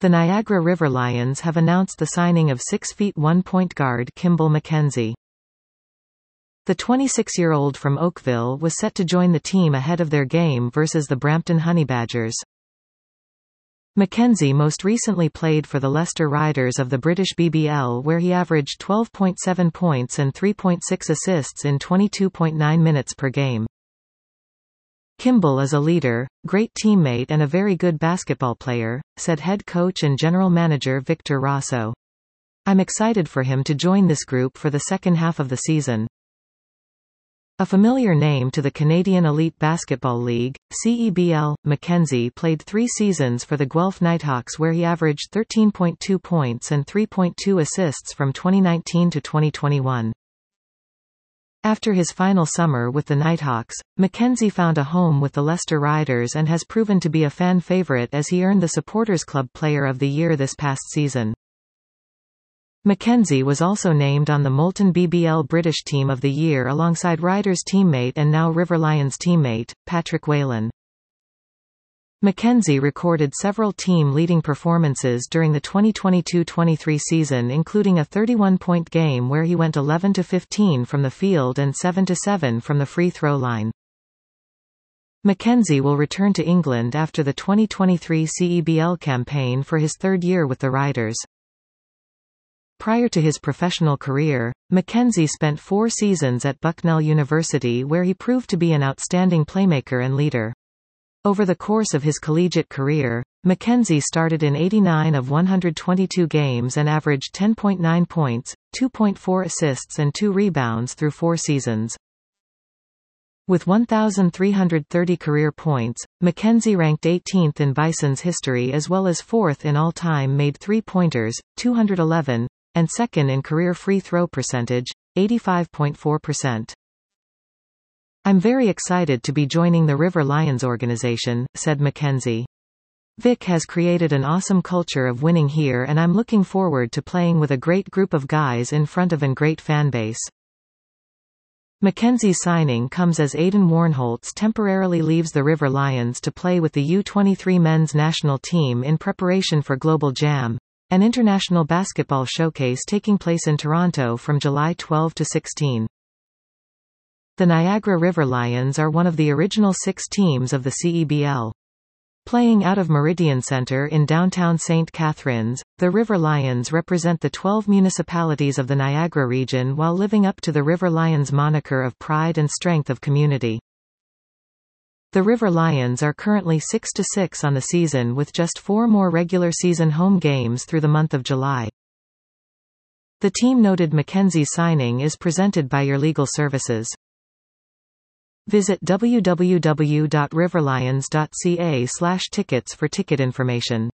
The Niagara River Lions have announced the signing of 6'1" point guard Kimball McKenzie. The 26-year-old from Oakville was set to join the team ahead of their game versus the Brampton Honeybadgers. McKenzie most recently played for the Leicester Riders of the British BBL, where he averaged 12.7 points and 3.6 assists in 22.9 minutes per game. Kimball is a leader, great teammate and a very good basketball player, said head coach and general manager Victor Rosso. I'm excited for him to join this group for the second half of the season. A familiar name to the Canadian Elite Basketball League, CEBL, McKenzie played 3 seasons for the Guelph Nighthawks where he averaged 13.2 points and 3.2 assists from 2019 to 2021. After his final summer with the Nighthawks, McKenzie found a home with the Leicester Riders and has proven to be a fan favorite as he earned the Supporters Club Player of the Year this past season. McKenzie was also named on the Moulton BBL British Team of the Year alongside Riders teammate and now River Lions teammate, Patrick Whelan. McKenzie recorded several team-leading performances during the 2022-23 season, including a 31-point game where he went 11-15 from the field and 7-7 from the free throw line. McKenzie will return to England after the 2023 CEBL campaign for his third year with the Riders. Prior to his professional career, McKenzie spent 4 seasons at Bucknell University where he proved to be an outstanding playmaker and leader. Over the course of his collegiate career, McKenzie started in 89 of 122 games and averaged 10.9 points, 2.4 assists and 2 rebounds through 4 seasons. With 1,330 career points, McKenzie ranked 18th in Bison's history as well as 4th in all-time made three-pointers, 211, and 2nd in career free throw percentage, 85.4%. I'm very excited to be joining the River Lions organization, said McKenzie. Vic has created an awesome culture of winning here and I'm looking forward to playing with a great group of guys in front of a great fan base. McKenzie's signing comes as Aidan Warnholtz temporarily leaves the River Lions to play with the U23 men's national team in preparation for Global Jam, an international basketball showcase taking place in Toronto from July 12 to 16. The Niagara River Lions are one of the original 6 teams of the CEBL. Playing out of Meridian Centre in downtown St. Catharines, the River Lions represent the 12 municipalities of the Niagara region while living up to the River Lions moniker of pride and strength of community. The River Lions are currently 6-6 on the season with just 4 more regular season home games through the month of July. The team noted McKenzie's signing is presented by Your Legal Services. Visit www.riverlions.ca/tickets for ticket information.